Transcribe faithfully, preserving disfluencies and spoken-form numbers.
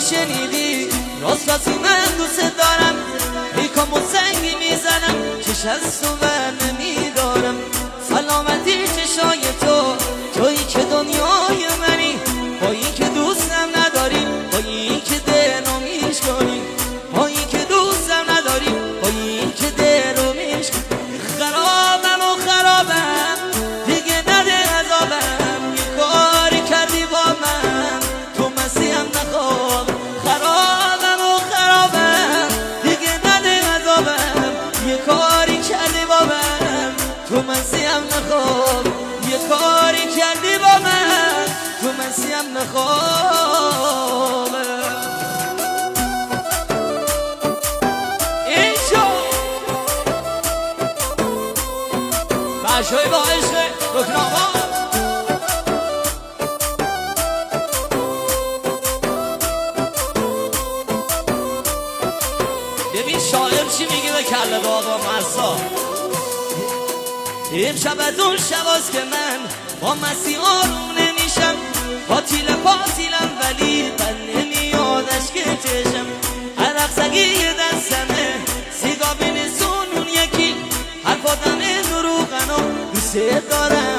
شنیدی راست راستی من دوست دارم پیکامو سنگی میزنم چش از تو بر نمیدارم سلامتی چشای تو تویی که دنیای منی با این که دوستم نداری با این که دلو میشکنی با این که دوستم نداری با این که دلو میشکنی خرابم و خرابم دیگه نده عذابم یه کاری کردی با من تو مسیحم نخواب خرابم و خرابم دیگه نده عذابم یه کاری کردی با من تو مسیحم نخواب یه کاری کردی با من تو مسیحم نخواب اینجا بچه‌های با عشق رکن آقا ببین شاعر چی میگه به کله با آقا مرسا این شب از اون شباست که من با مسیح آروم نمیشم با تیل پاتیلم ولی من نمیادش که چشم عرق سگی دستمه سیگا بینسون اون یکی حرف آدم دروغنو دوست دارم